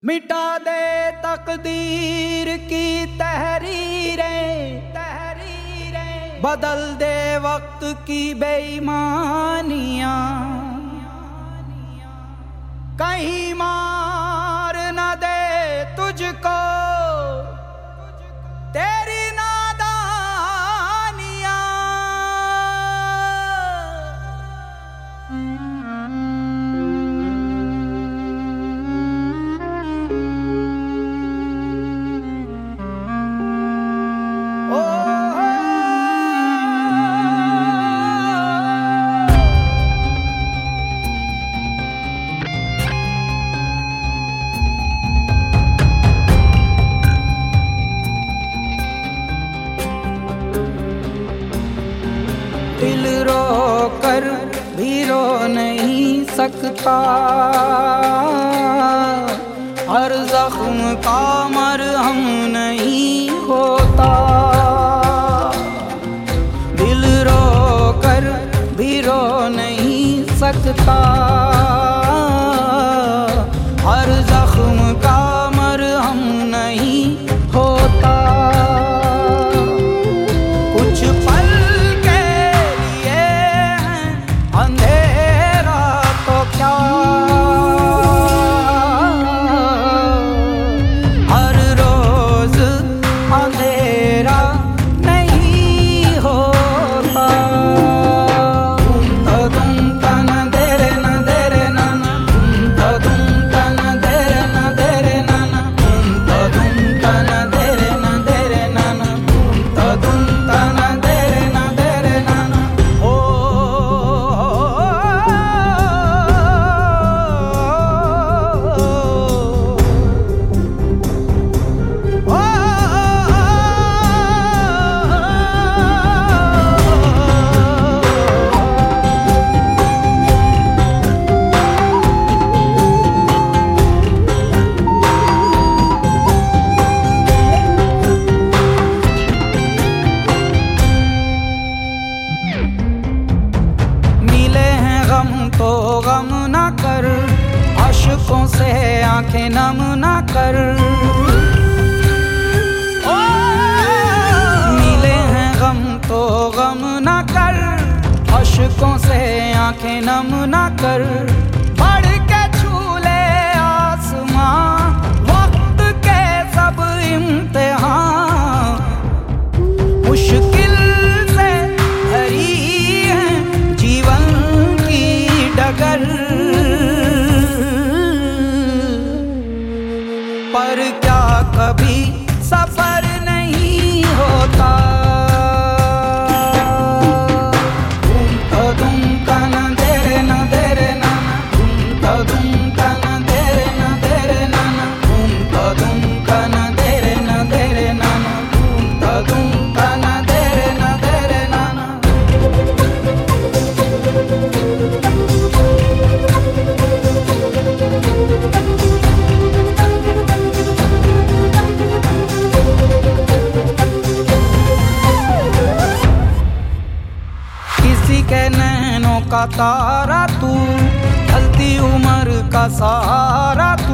मिटा दे तकदीर की तहरीरें, बदल दे वक्त की बेईमानियां, कहीं मार न दे तुझको तेरी नादानियां। दिल रो कर भी रो नहीं सकता, हर जख्म का मरहम नहीं होता। दिल रो कर भी रो नहीं सकता, हर जख्म का मरहम नहीं होता। कुछ पल अंधेरा तो क्या, हर रोज अंधेरा नहीं होता। तुम तन देरे न देरे नाना, तुम तन देरे न देरे नाना, तुम तन देरे न देरे नाना, तुम तन देरे न देरे नाना। तो गम न कर, अश्कों से आंखें नम न कर। मिले हैं गम तो गम न कर, अश्कों से आंखें नम न कर। बढ़ के छू ले आसमां, वक्त के सब इम्तिहान, मुश्किल से भरी है जीवन डगर। पर क्या कभी सफर नहीं होता। तुम तन देरे न देरे नाना, तुम तन देरे न देरे नाना, तुम तन देरे न देरे नाना, तुम तन देरे न देरे नाना। किसी के नैनों का तारा तू, ढलती उम्र का सहारा तू।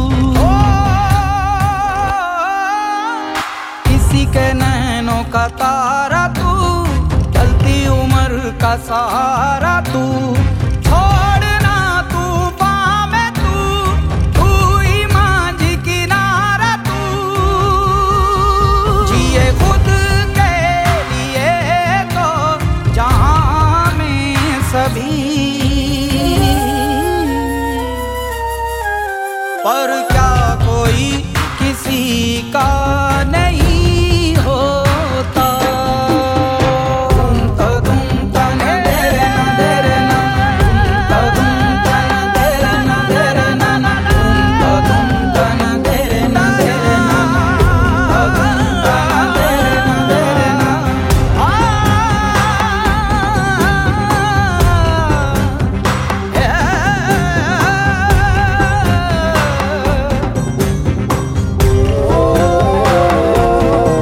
किसी के नैनों का तारा तू, ढलती उम्र का सहारा तू। छोड़ना तूफान में तू ही मांझी किनारा तू। जिए खुद के लिए तो जहां में सभी, पर क्या कोई किसी का नहीं होता। तुम तन देरे न देरे नाना, तुम तन देरे न देरे नाना, तुम तन देरे न देरे नाना, तुम तन देरे न देरे नाना। Oh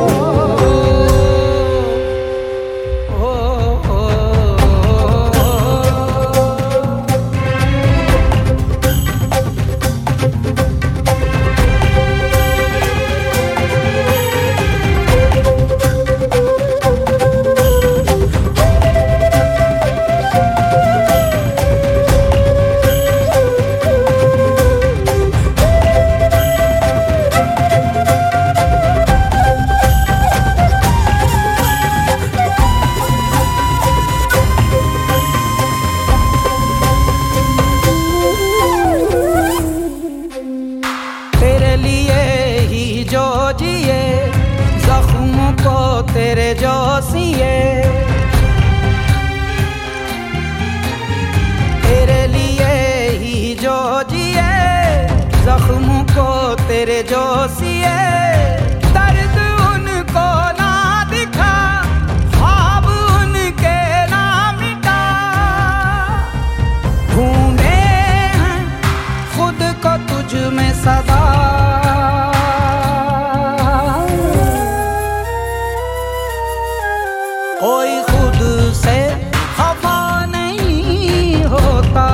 लिए ही जो जिए, जख्मों को तेरे जो सिए, तेरे लिए ही जो जिए, जख्मों को तेरे जो सिए। दर्द उनको ना दिखा, ख्वाब उनके ना मिटा, ढूंढे हैं खुद को तुझ में सदा। कोई खुद से खफा नहीं होता।